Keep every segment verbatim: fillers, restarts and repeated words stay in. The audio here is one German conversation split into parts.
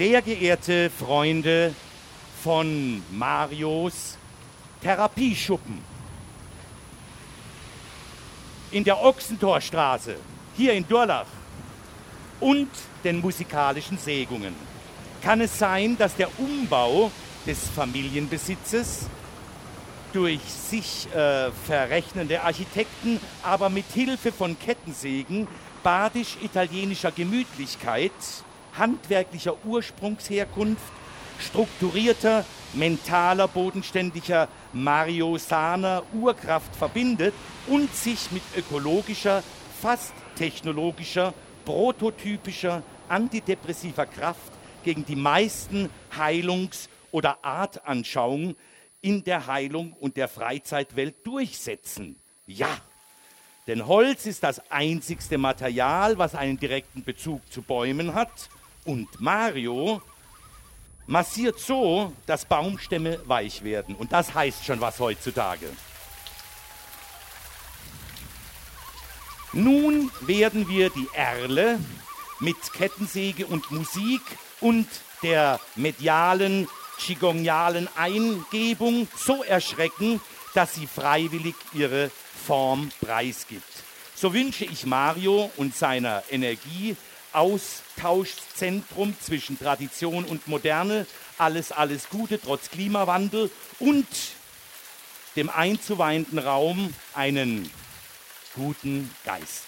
Sehr geehrte Freunde von Marios Therapieschuppen in der Ochsentorstraße, hier in Durlach und den musikalischen Sägungen, kann es sein, dass der Umbau des Familienbesitzes durch sich äh, verrechnende Architekten, aber mit Hilfe von Kettensägen badisch-italienischer Gemütlichkeit, handwerklicher Ursprungsherkunft, strukturierter, mentaler, bodenständiger, mariosaner Urkraft verbindet und sich mit ökologischer, fast technologischer, prototypischer, antidepressiver Kraft gegen die meisten Heilungs- oder Artanschauungen in der Heilung und der Freizeitwelt durchsetzen. Ja, denn Holz ist das einzigste Material, was einen direkten Bezug zu Bäumen hat. Und Mario massiert so, dass Baumstämme weich werden. Und das heißt schon was heutzutage. Nun werden wir die Erle mit Kettensäge und Musik und der medialen, qigonialen Eingebung so erschrecken, dass sie freiwillig ihre Form preisgibt. So wünsche ich Mario und seiner Energie Austauschzentrum zwischen Tradition und Moderne, alles, alles Gute trotz Klimawandel und dem einzuweihenden Raum einen guten Geist.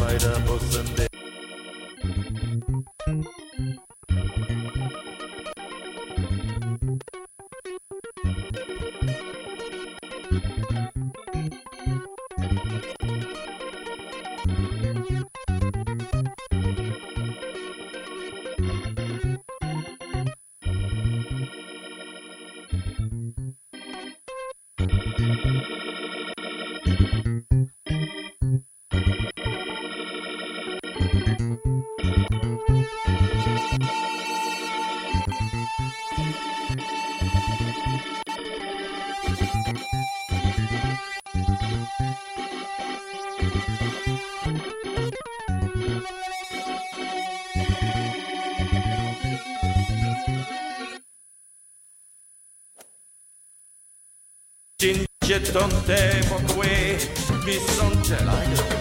Schneiderbussen. Ginger don't they walk away, Miss Sunshine.